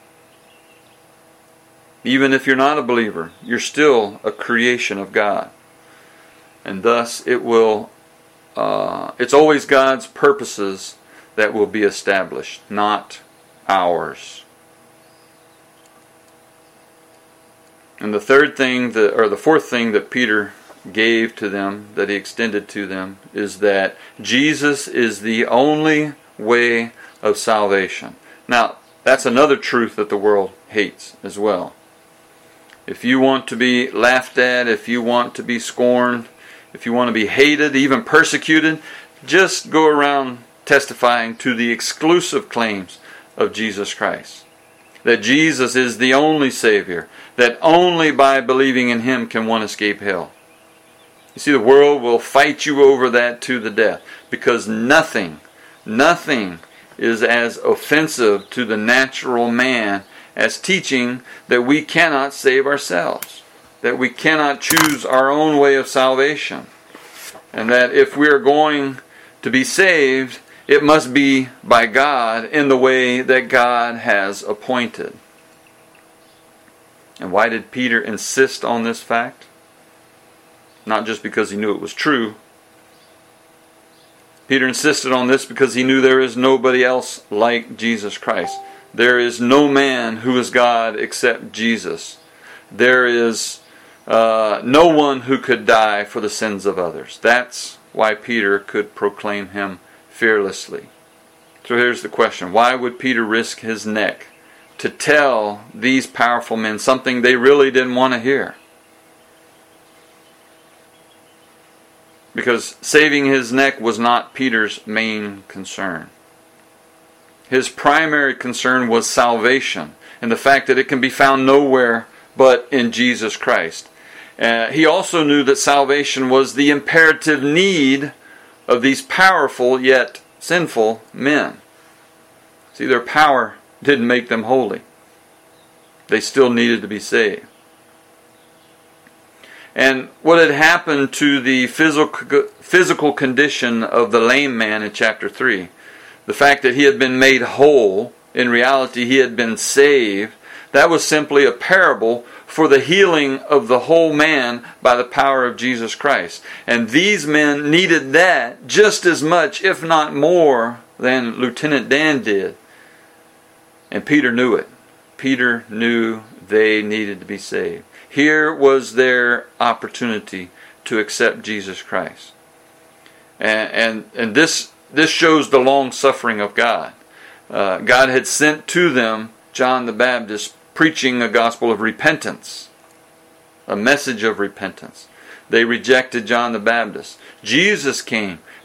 Even if you're not a believer, you're still a creation of God. And thus, it's always God's purposes that will be established, not ours. And the fourth thing that Peter gave to them, that he extended to them, is that Jesus is the only way of salvation. Now, that's another truth that the world hates as well. If you want to be laughed at, if you want to be scorned, if you want to be hated, even persecuted, just go around testifying to the exclusive claims of Jesus Christ. That Jesus is the only Savior, that only by believing in Him can one escape hell. You see, the world will fight you over that to the death, because nothing is as offensive to the natural man as teaching that we cannot save ourselves, that we cannot choose our own way of salvation, and that if we are going to be saved, it must be by God in the way that God has appointed. And why did Peter insist on this fact? Not just because he knew it was true. Peter insisted on this because he knew there is nobody else like Jesus Christ. There is no man who is God except Jesus. There is no one who could die for the sins of others. That's why Peter could proclaim Him fearlessly. So here's the question. Why would Peter risk his neck to tell these powerful men something they really didn't want to hear? Because saving his neck was not Peter's main concern. His primary concern was salvation, and the fact that it can be found nowhere but in Jesus Christ. He also knew that salvation was the imperative need of these powerful yet sinful men. See, their power didn't make them holy. They still needed to be saved. And what had happened to the physical condition of the lame man in chapter 3, the fact that he had been made whole, in reality he had been saved, that was simply a parable for the healing of the whole man by the power of Jesus Christ. And these men needed that just as much, if not more, than Lieutenant Dan did. And Peter knew it. Peter knew they needed to be saved. Here was their opportunity to accept Jesus Christ. And this shows the long suffering of God. God had sent to them John the Baptist preaching a gospel of repentance, a message of repentance. They rejected John the Baptist. Jesus came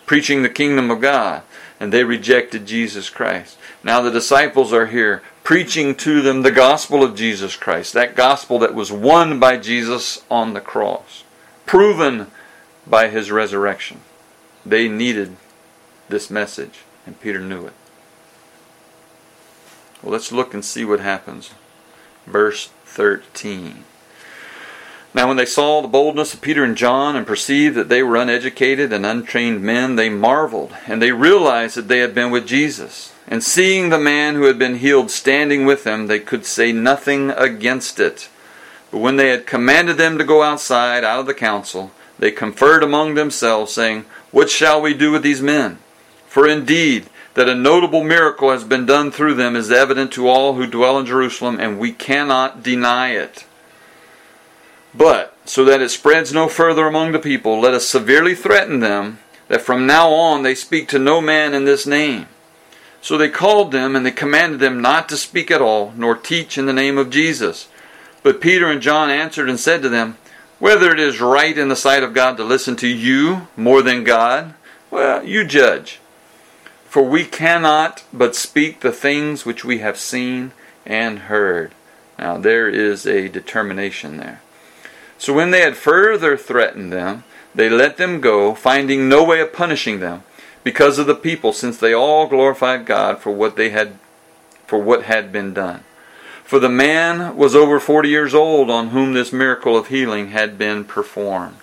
preaching the kingdom of God, and they rejected Jesus Christ. Now the disciples are here preaching to them the gospel of Jesus Christ, that gospel that was won by Jesus on the cross, proven by his resurrection. They needed this message, and Peter knew it. Well, let's look and see what happens. Verse 13. Now when they saw the boldness of Peter and John and perceived that they were uneducated and untrained men, they marveled, and they realized that they had been with Jesus. And seeing the man who had been healed standing with them, they could say nothing against it. But when they had commanded them to go outside, out of the council, they conferred among themselves, saying, "What shall we do with these men? For indeed, that a notable miracle has been done through them is evident to all who dwell in Jerusalem, and we cannot deny it. But, so that it spreads no further among the people, let us severely threaten them, that from now on they speak to no man in this name." So they called them, and they commanded them not to speak at all, nor teach in the name of Jesus. But Peter and John answered and said to them, "Whether it is right in the sight of God to listen to you more than God, well, you judge. For we cannot but speak the things which we have seen and heard." Now there is a determination there. So when they had further threatened them, they let them go, finding no way of punishing them, because of the people, since they all glorified God for what had been done. For the man was over 40 years old on whom this miracle of healing had been performed.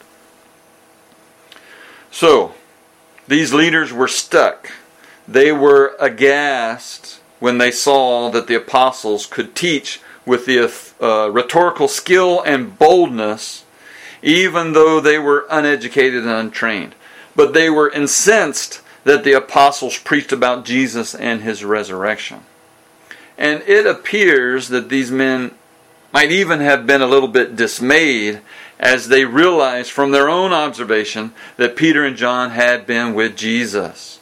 So, these leaders were stuck. They were aghast when they saw that the apostles could teach with the rhetorical skill and boldness, even though they were uneducated and untrained. But they were incensed that the apostles preached about Jesus and his resurrection. And it appears that these men might even have been a little bit dismayed as they realized from their own observation that Peter and John had been with Jesus.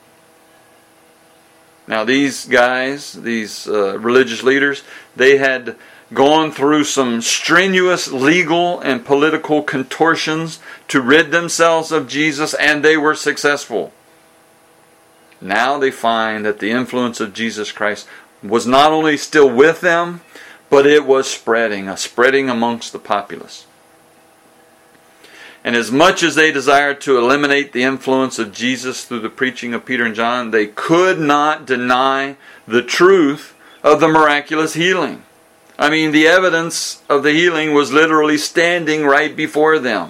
Now these guys, these religious leaders, they had gone through some strenuous legal and political contortions to rid themselves of Jesus, and they were successful. Now they find that the influence of Jesus Christ was not only still with them, but it was spreading amongst the populace. And as much as they desired to eliminate the influence of Jesus through the preaching of Peter and John, they could not deny the truth of the miraculous healing. I mean, the evidence of the healing was literally standing right before them.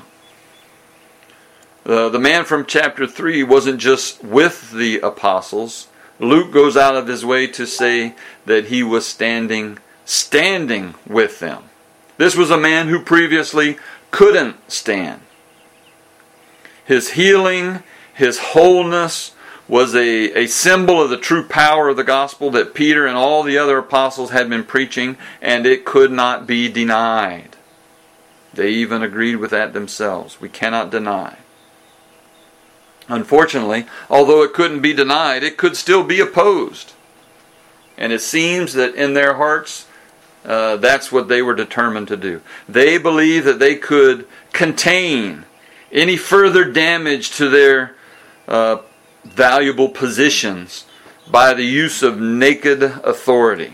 The man from chapter 3 wasn't just with the apostles. Luke goes out of his way to say that he was standing with them. This was a man who previously couldn't stand. His healing, his wholeness was a symbol of the true power of the gospel that Peter and all the other apostles had been preaching, and it could not be denied. They even agreed with that themselves. We cannot deny. Unfortunately, although it couldn't be denied, it could still be opposed. And it seems that in their hearts, that's what they were determined to do. They believed that they could contain any further damage to their valuable positions by the use of naked authority.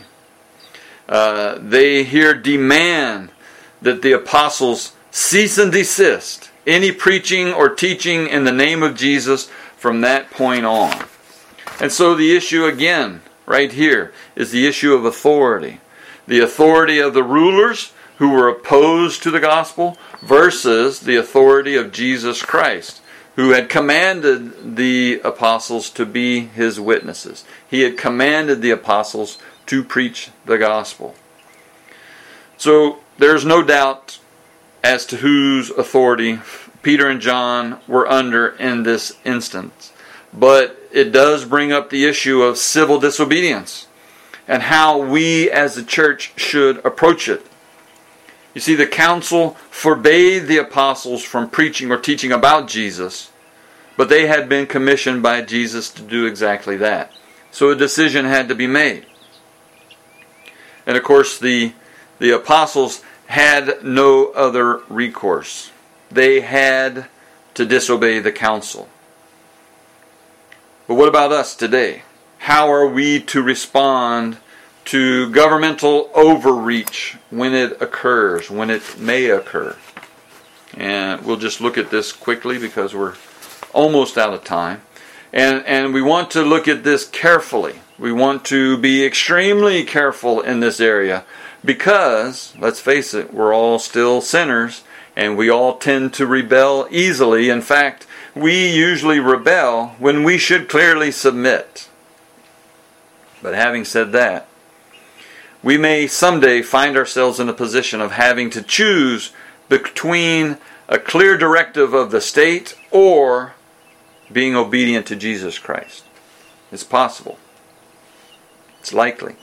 They here demand that the apostles cease and desist any preaching or teaching in the name of Jesus from that point on. And so the issue again, right here, is the issue of authority. The authority of the rulers who were opposed to the gospel versus the authority of Jesus Christ, who had commanded the apostles to be his witnesses. He had commanded the apostles to preach the gospel. So there's no doubt as to whose authority Peter and John were under in this instance. But it does bring up the issue of civil disobedience and how we as the church should approach it. You see, the council forbade the apostles from preaching or teaching about Jesus, but they had been commissioned by Jesus to do exactly that. So a decision had to be made. And of course, the apostles had no other recourse. They had to disobey the council. But what about us today? How are we to respond to governmental overreach when it occurs, when it may occur? And we'll just look at this quickly because we're almost out of time. And we want to look at this carefully. We want to be extremely careful in this area because, let's face it, we're all still sinners and we all tend to rebel easily. In fact, we usually rebel when we should clearly submit. But having said that, we may someday find ourselves in a position of having to choose between a clear directive of the state or being obedient to Jesus Christ. It's possible. It's likely.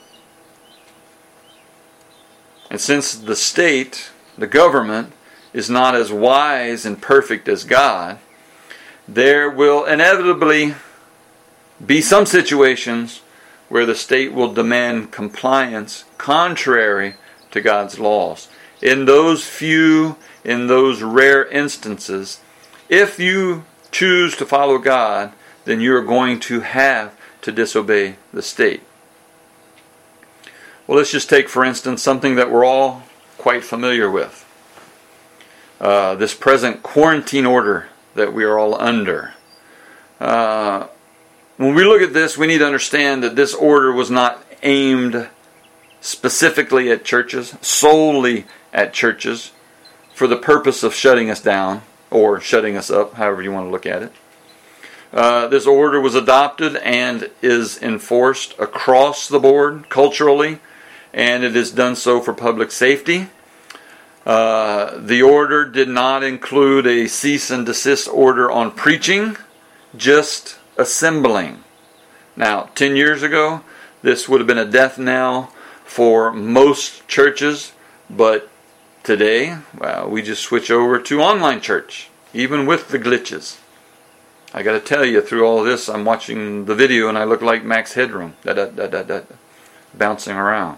And since the state, the government, is not as wise and perfect as God, there will inevitably be some situations where the state will demand compliance contrary to God's laws. In those rare instances, if you choose to follow God, then you're going to have to disobey the state. Well, let's just take, for instance, something that we're all quite familiar with. This present quarantine order that we are all under. When we look at this, we need to understand that this order was not aimed specifically at churches, solely at churches, for the purpose of shutting us down, or shutting us up, however you want to look at it. This order was adopted and is enforced across the board, culturally, and it is done so for public safety. The order did not include a cease and desist order on preaching, just assembling. Now, 10 years ago, this would have been a death knell for most churches, but today, well, we just switch over to online church, even with the glitches. I got to tell you, through all this, I'm watching the video and I look like Max Headroom, bouncing around.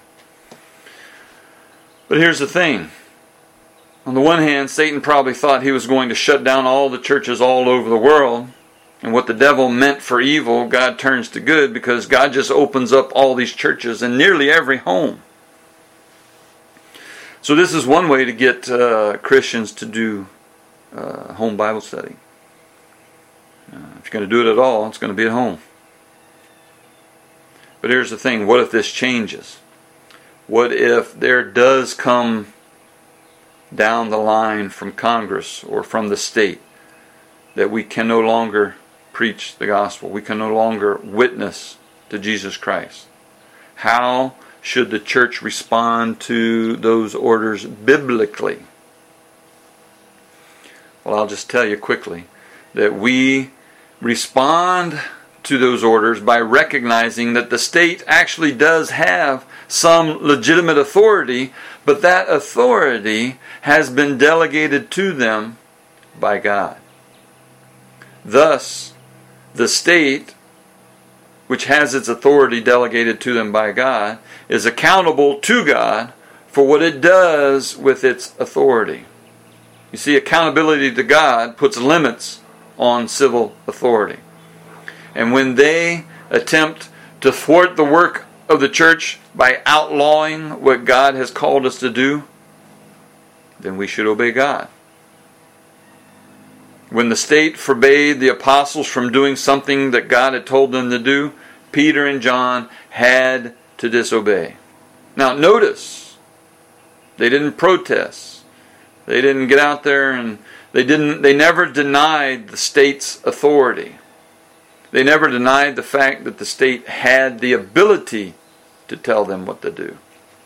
But here's the thing. On the one hand, Satan probably thought he was going to shut down all the churches all over the world. And what the devil meant for evil, God turns to good, because God just opens up all these churches in nearly every home. So this is one way to get Christians to do home Bible study. If you're going to do it at all, it's going to be at home. But here's the thing. What if this changes? What if there does come down the line from Congress or from the state that we can no longer preach the gospel? We can no longer witness to Jesus Christ. How should the church respond to those orders biblically? Well, I'll just tell you quickly that we respond to those orders by recognizing that the state actually does have some legitimate authority, but that authority has been delegated to them by God. Thus, the state, which has its authority delegated to them by God, is accountable to God for what it does with its authority. You see, accountability to God puts limits on civil authority. And when they attempt to thwart the work of the church by outlawing what God has called us to do, then we should obey God. When the state forbade the apostles from doing something that God had told them to do, Peter and John had to disobey. Now notice, they didn't protest. They didn't get out there and they never denied the state's authority. They never denied the fact that the state had the ability to tell them what to do.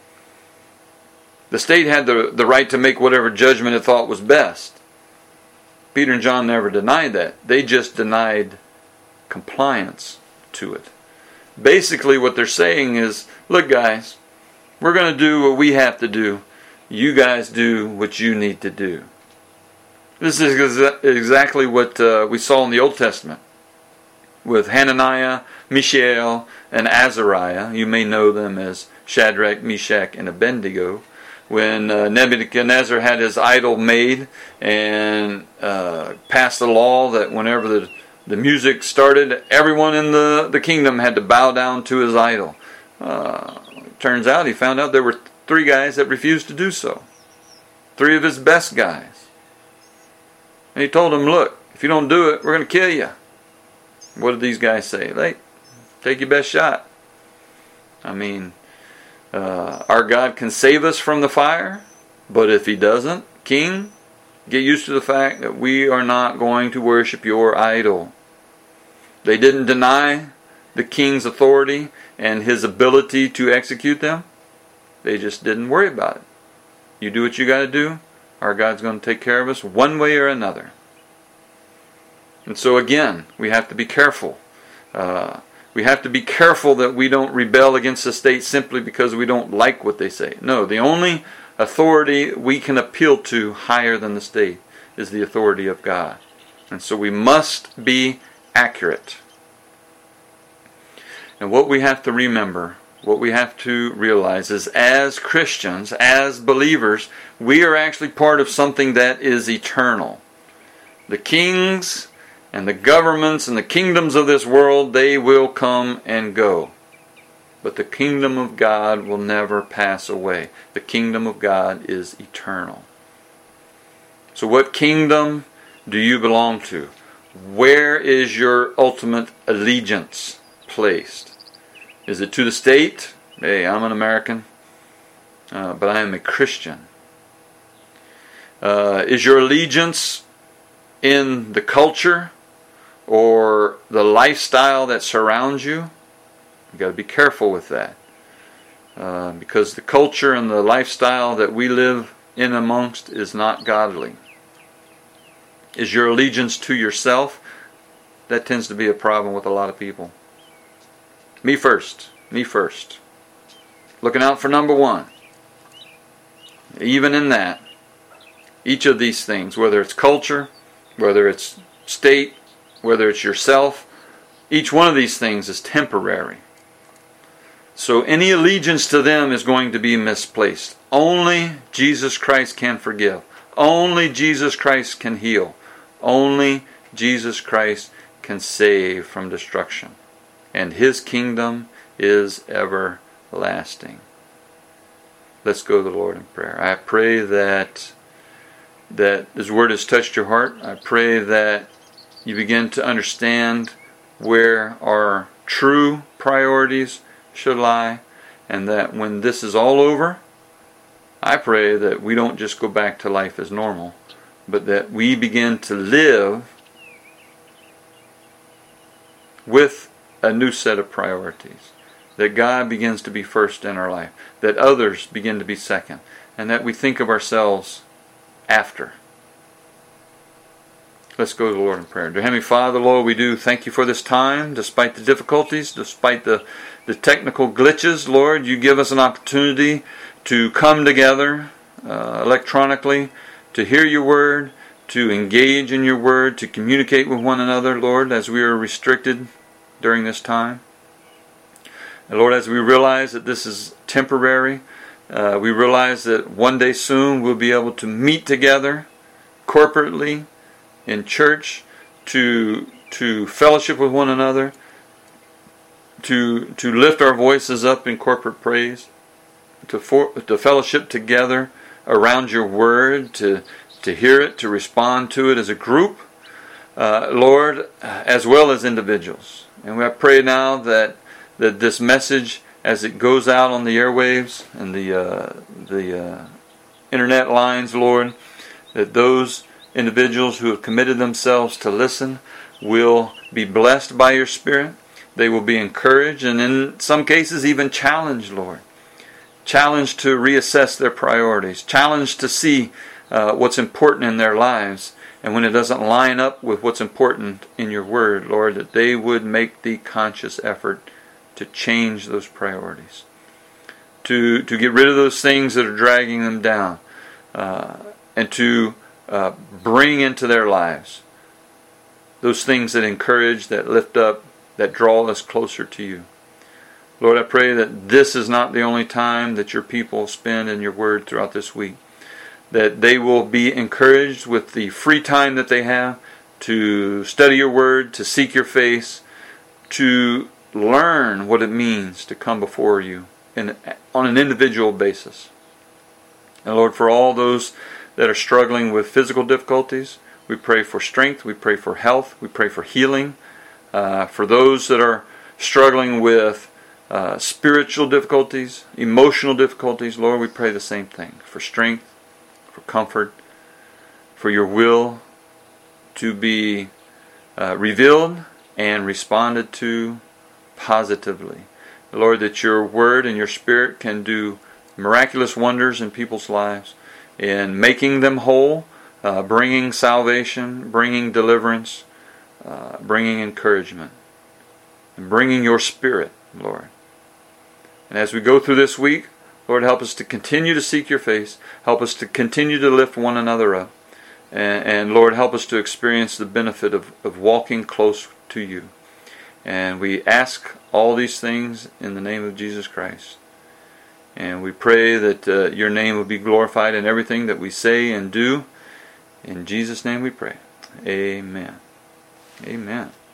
The state had the right to make whatever judgment it thought was best. Peter and John never denied that. They just denied compliance to it. Basically what they're saying is, look guys, we're going to do what we have to do. You guys do what you need to do. This is exactly what we saw in the Old Testament with Hananiah, Mishael, and Azariah. You may know them as Shadrach, Meshach, and Abednego. When Nebuchadnezzar had his idol made and passed a law that whenever the music started, everyone in the kingdom had to bow down to his idol. Turns out he found out there were 3 guys that refused to do so. 3 of his best guys. And he told them, look, if you don't do it, we're going to kill you. What did these guys say? Hey, take your best shot. I mean, our God can save us from the fire, but if He doesn't, King, get used to the fact that we are not going to worship your idol. They didn't deny the king's authority and his ability to execute them. They just didn't worry about it. You do what you got to do. Our God's going to take care of us one way or another. And so again, we have to be careful. We have to be careful that we don't rebel against the state simply because we don't like what they say. No, the only authority we can appeal to higher than the state is the authority of God. And so we must be accurate. And what we have to remember, what we have to realize is, as Christians, as believers, we are actually part of something that is eternal. The kings and the governments and the kingdoms of this world, they will come and go. But the kingdom of God will never pass away. The kingdom of God is eternal. So what kingdom do you belong to? Where is your ultimate allegiance placed? Is it to the state? Hey, I'm an American, but I am a Christian. Is your allegiance in the culture or the lifestyle that surrounds you? You've got to be careful with that. Because the culture and the lifestyle that we live in amongst is not godly. Is your allegiance to yourself? That tends to be a problem with a lot of people. Me first. Me first. Looking out for number one. Even in that, each of these things, whether it's culture, whether it's state, whether it's yourself, each one of these things is temporary. So any allegiance to them is going to be misplaced. Only Jesus Christ can forgive. Only Jesus Christ can heal. Only Jesus Christ can save from destruction. And His kingdom is everlasting. Let's go to the Lord in prayer. I pray that His Word has touched your heart. I pray that you begin to understand where our true priorities should lie, and that when this is all over, I pray that we don't just go back to life as normal, but that we begin to live with a new set of priorities. That God begins to be first in our life, that others begin to be second, and that we think of ourselves after. Let's go to the Lord in prayer. Dear Heavenly Father, Lord, we do thank You for this time, despite the difficulties, despite the technical glitches. Lord, You give us an opportunity to come together electronically, to hear Your Word, to engage in Your Word, to communicate with one another, Lord, as we are restricted during this time. And Lord, as we realize that this is temporary, we realize that one day soon we'll be able to meet together corporately in church, to fellowship with one another, to lift our voices up in corporate praise, to fellowship together around Your Word, to hear it, to respond to it as a group, Lord, as well as individuals. And I pray now that this message, as it goes out on the airwaves and the internet lines, Lord, that those individuals who have committed themselves to listen will be blessed by Your Spirit. They will be encouraged, and in some cases even challenged, Lord. Challenged to reassess their priorities. Challenged to see what's important in their lives. And when it doesn't line up with what's important in Your Word, Lord, that they would make the conscious effort to change those priorities. To get rid of those things that are dragging them down. And to bring into their lives those things that encourage, that lift up, that draw us closer to You. Lord, I pray that this is not the only time that Your people spend in Your Word throughout this week. That they will be encouraged with the free time that they have to study your word, to seek your face, to learn what it means to come before you on an individual basis. And Lord, for all those that are struggling with physical difficulties, we pray for strength, we pray for health, we pray for healing. For those that are struggling with spiritual difficulties, emotional difficulties, Lord, we pray the same thing. For strength, for comfort, for your will to be revealed and responded to positively. Lord, that your word and your spirit can do miraculous wonders in people's lives, in making them whole, bringing salvation, bringing deliverance, bringing encouragement, and bringing your spirit, Lord. And as we go through this week, Lord, help us to continue to seek your face. Help us to continue to lift one another up. And Lord, help us to experience the benefit of walking close to you. And we ask all these things in the name of Jesus Christ. And we pray that your name will be glorified in everything that we say and do. In Jesus' name we pray. Amen. Amen.